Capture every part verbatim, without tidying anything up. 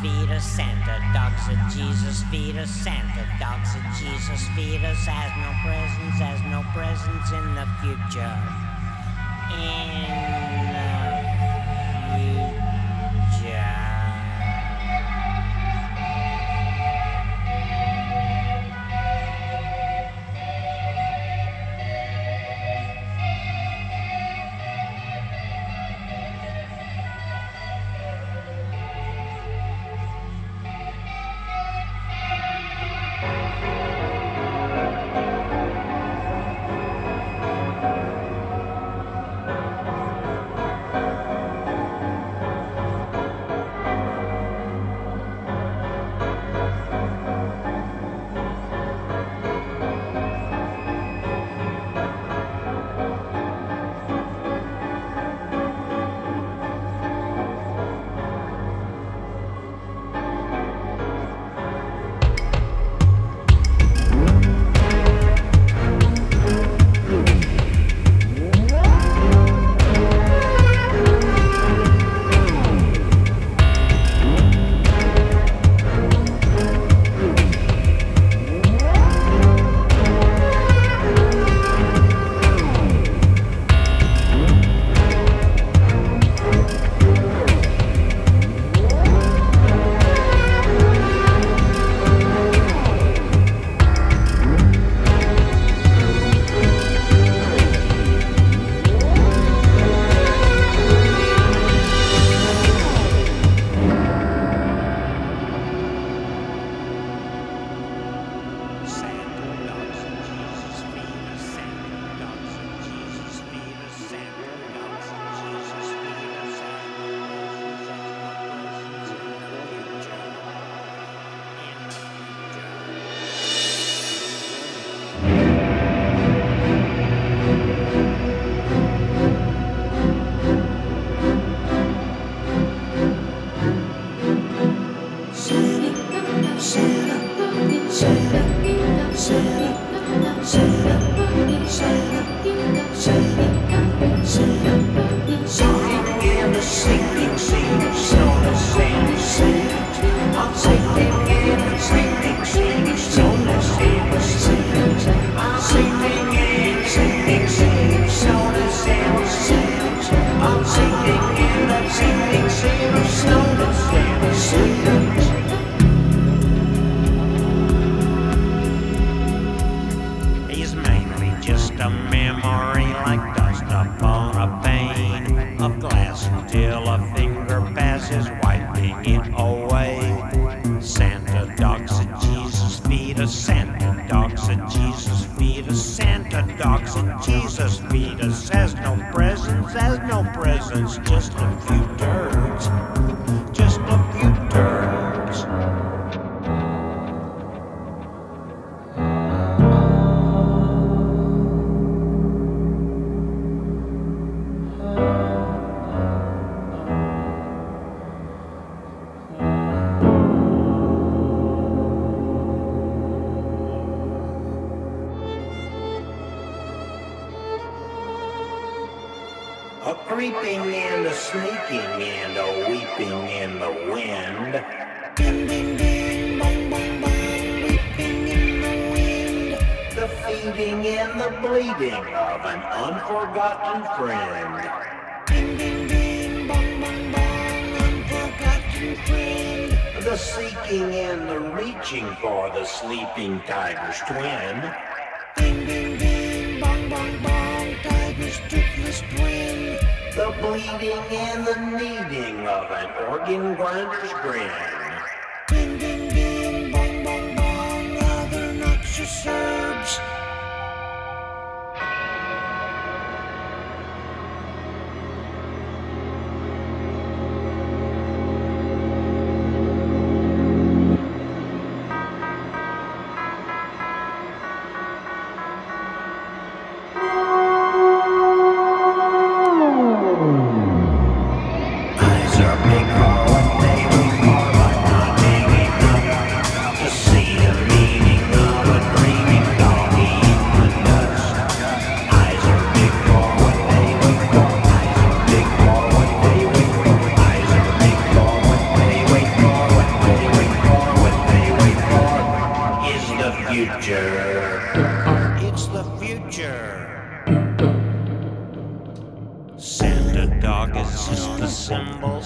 feed us. Santa dogs at Jesus feed us. Santa dogs at Jesus feed us. Has no presents, has no presents in the future. In the future. A creeping and a sneaking and a weeping in the wind. Ding, ding, ding, bong, bong, bong, weeping in the wind. The feeding and the bleeding of an unforgotten friend. Ding, ding, ding, bong, bong, bong, unforgotten friend. The seeking and the reaching for the sleeping tiger's twin. Ding, ding, ding, bong, bong, bong, tiger's toothless twin. The bleeding and the kneading of an organ grinder's grin. Ding, ding, ding, bong, bong, bong, other noxious herbs. To see the meaning of a dreaming doggy.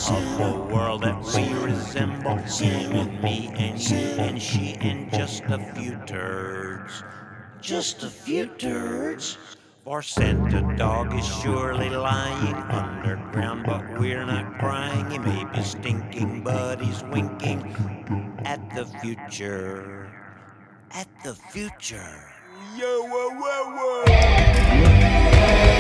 of a world that we resemble. Him and me and you and she and just a few turds. Just a few turds. For Santa Dog is surely lying underground, but we're not crying. He may be stinking, but he's winking at the future. At the future. Yo, whoa, whoa, whoa.